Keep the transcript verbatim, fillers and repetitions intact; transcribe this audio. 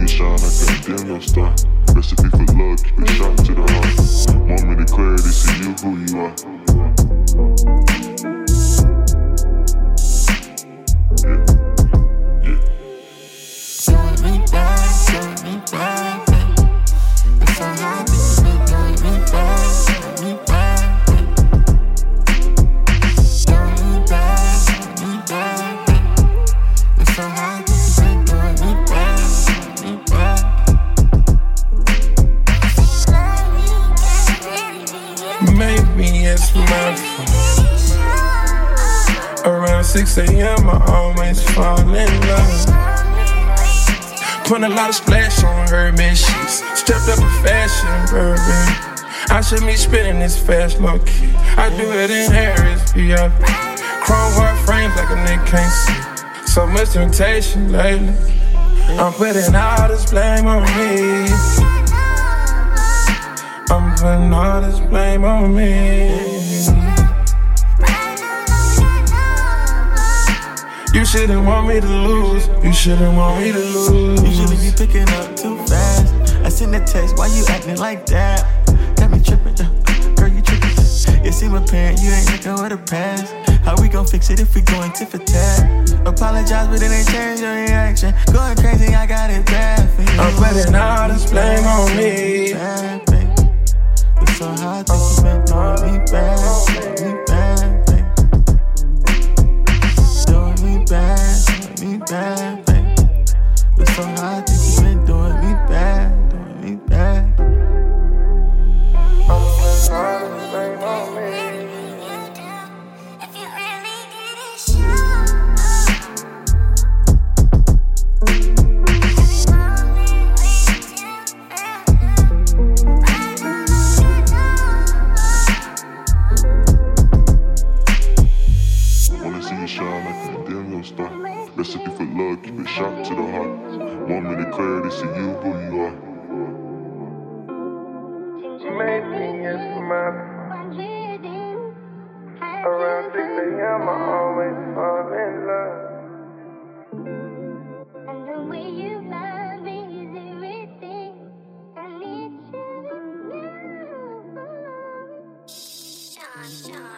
you shine, I can't dim your star. Recipe for love, keep it sharp to the heart. Moment of clarity, see you who you are. Yeah, yeah. Doing me bad, doing me bad, babe. It's so hard that you've been doing me bad, doing me bad, babe. Doing me bad, doing me bad, babe. It's so hard that you've been doing me bad, doing me bad. Maybe it's my fault. Around six a.m. I always fall in love. Put a lot of splash on her bed sheets. Stepped up in fashion, baby. I should be spinning this fast, low key. I do it in Harris, V I P. Chrome heart frames like a nigga can't see. So much temptation lately. I'm putting all this blame on me. I'm putting all this blame on me. You shouldn't want me to lose. You shouldn't want me to lose. Usually be picking up too fast. I send a text, why you acting like that? Got me tripping, uh, girl, you tripping. You seem apparent, you ain't looking with a past. How we gon' fix it if we going tit for tat? Apologize, but it ain't change your reaction. Going crazy, I got it bad for you. I'm putting all this blame on me. Bad, babe. It's so hard that you been doing me bad, doing me bad, babe. Doing me bad, doing me bad, babe. It's so hard that you been doing me bad, doing me bad. I'm putting all this blame on me. Wanna see you shine, I can't dim your star. Recipe for love, keep it sharp to the heart. Moment of clarity, see you who you are. Maybe it's my fault. Around six a.m. I always fall in love. And the way you love me is everything I need you to know. Sean, Sean.